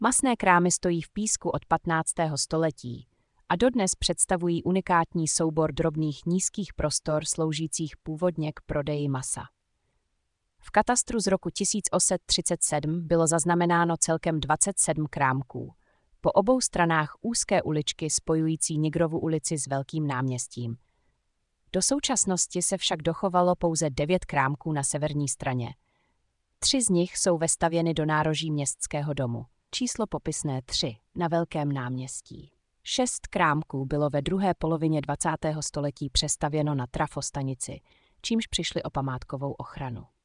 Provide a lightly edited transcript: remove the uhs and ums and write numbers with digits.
Masné krámy stojí v Písku od 15. století a dodnes představují unikátní soubor drobných nízkých prostor sloužících původně k prodeji masa. V katastru z roku 1837 bylo zaznamenáno celkem 27 krámků, po obou stranách úzké uličky spojující Nigrovu ulici s Velkým náměstím. Do současnosti se však dochovalo pouze 9 krámků na severní straně. 3 z nich jsou vestavěny do nároží Městského domu. Číslo popisné 3 na Velkém náměstí. 6 krámků bylo ve druhé polovině 20. století přestavěno na trafostanici, čímž přišli o památkovou ochranu.